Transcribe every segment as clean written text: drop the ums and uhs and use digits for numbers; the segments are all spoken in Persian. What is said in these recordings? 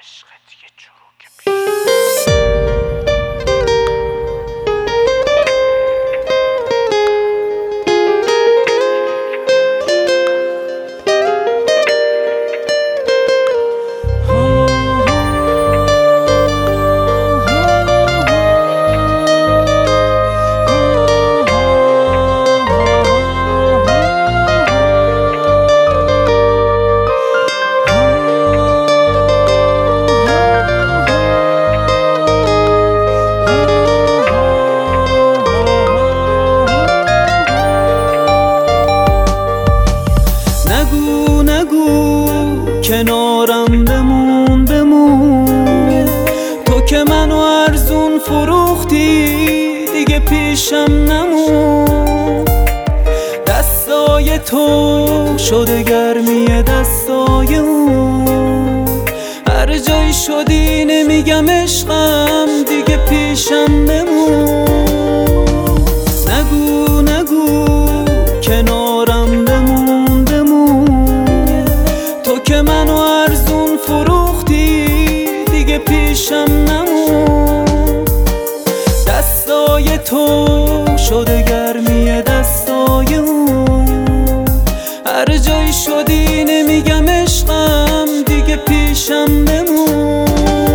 عشقت یه چروک پیش کنارم بمون تو که منو ارزون فروختی دیگه پیشم نمون. دستای تو شده گرمی دستای اون، هر جایی شدی نمیگم عشقم دیگه پیشم بمون. نگو کنارم تو که منو ارزون فروختی دیگه پیشم نمون. دستای تو شده گرمی دستای اون، هر جایی شدی نمیگم عشقم دیگه پیشم بمون.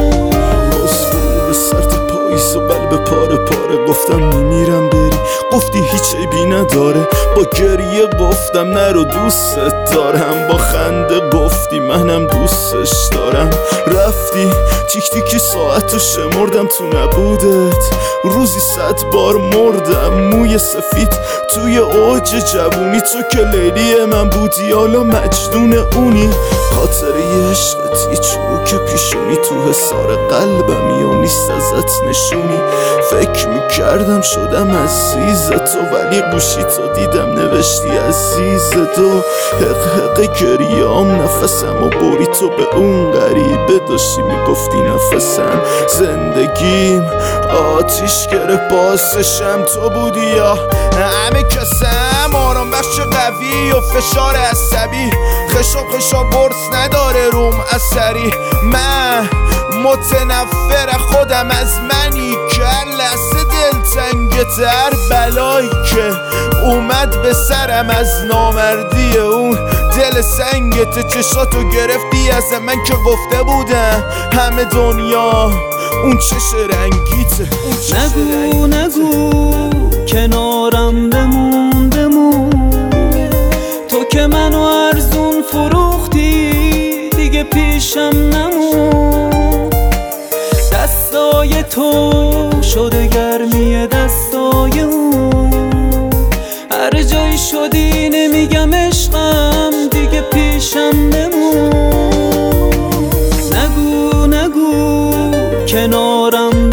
به سرت پاییز و قلب پاره پاره گفتم میمیرم بری، گفتی هیچ عیبی نداره. با گریه گفتم نرو دوستت دارم، با خنده گفتی منم دوستش دارم. رفتی تیک تیک ساعتو شمردم تو نبودت، روزی 100 بار مردم. موی سفید توی اوج جوونی، تو که لیلی من بودی حالا مجنون اونی. خاطره عشقت یه چروک پیشونی تو حصار قلبمی و نیست ازت نشونی. فکر میکردم شدم عزیز تو، ولی گوشی تو دیدم نوشتی عزیز تو. حق گریام نفسم و بری تو به اون غریبه داشتی میگفتی نفسم. زندگیم آتیش گرفت باسشم تو بودی یا همه کسم. آرام بخش قوی و فشار عصبی، خشا برس نداره روم اثری. من متنفر خودم از منی که هر لحظه دلتنگه تر بلایی که اومد به سرم از نامردی اون. دل سنگت چشاتو گرفتی از من که گفته بودم همه دنیا اون چش رنگیته. نگو کنارم بمون تو که منو ارزون فروختی دیگه پیشم نمون. دستای تو شده گرمی دستای اون، هر جایی شدی نمیگم عشقم دیگه پیشم بمون. نگو کنارم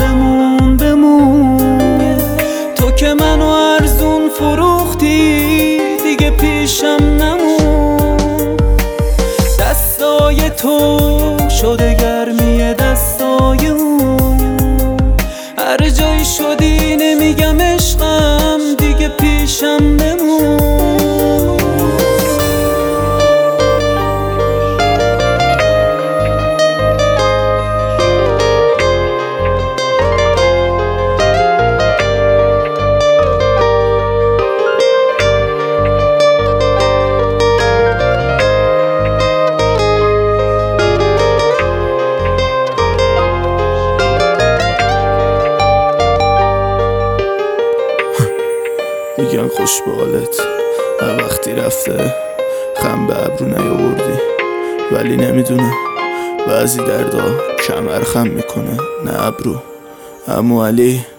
بمون تو که منو ارزون فروختی دیگه پیشم نمون. دستای تو شده گرمی دستای اون، هر جایی شدی نمیگم عشقم دیگه پیشم بمون. میگن خوش به حالت وقتی رفته خم به ابرو نیاوردی، ولی نمیدونم بعضی دردا کمر خم میکنه نه ابرو. عمو علی